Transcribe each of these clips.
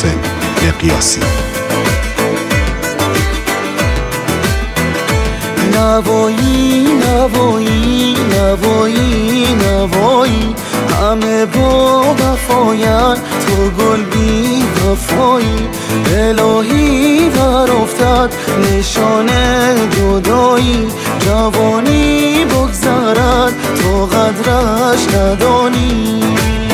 محسن مقیاسی. نوایی نوایی نوایی نوایی، همه با وفاین تو گل بی وفایی. الهی بر افتد نشان جدایی، جوانی بگذرد تو قدرش ندانی.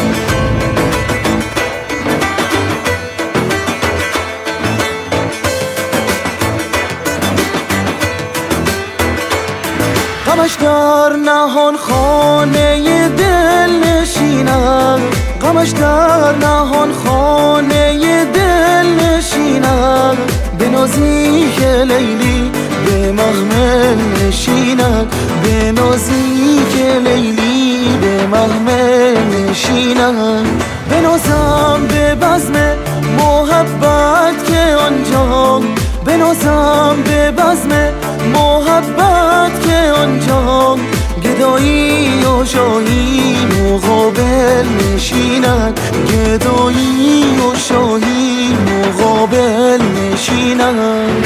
غمش در نهان خانه دل نشیند، غمش در نهان خانه دل نشیند. به نازی که لیلی به محمل نشیند، به نازی که لیلی به محمل نشیند. به نازم به بزم محبت که آنجا، به نازم به بزم محبت که آنجا. گدایی و شاهی مقابل نشیند، گدایی و شاهی مقابل نشیند.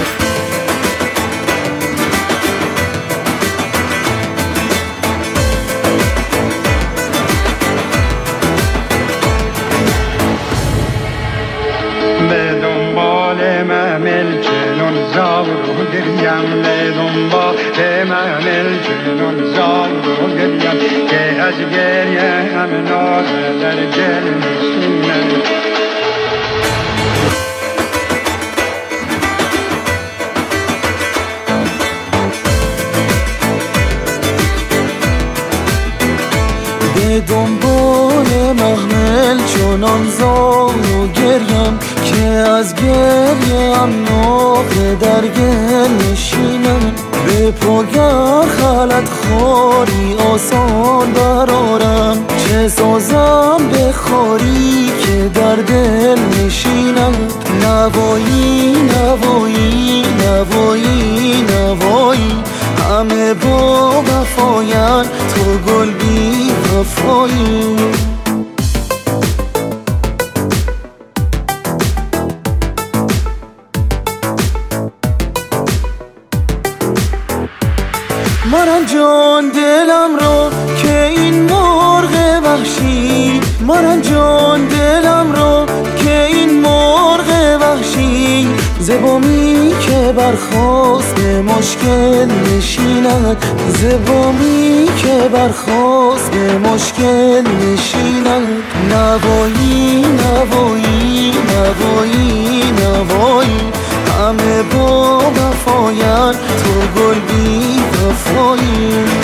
به دنبال محمل چنون زار و گریم، به دنبال محمل چنون زار و گریم، که از گریه هم نازه در دل نشینم. به دنبال محمل چنان زار و گریم، که از گریه هم ناقه در گل نشینم. به پاگر خلط خاری آسان برارم، چه سازم به خاری که در دل نشینم. نوایی نوایی نوایی نوایی، همه با وفاین تو گل بی وفایی. منم جان دلم رو که این مرغ وحشی، منم جان دلم رو که این مرغ وحشی. زبامی که برخاست به مشکل نشیند، زبامی که برخاست به مشکل نشیند. نوایی نوایی نوایی نوایی، همه با وفاین تو گل بی وفایی.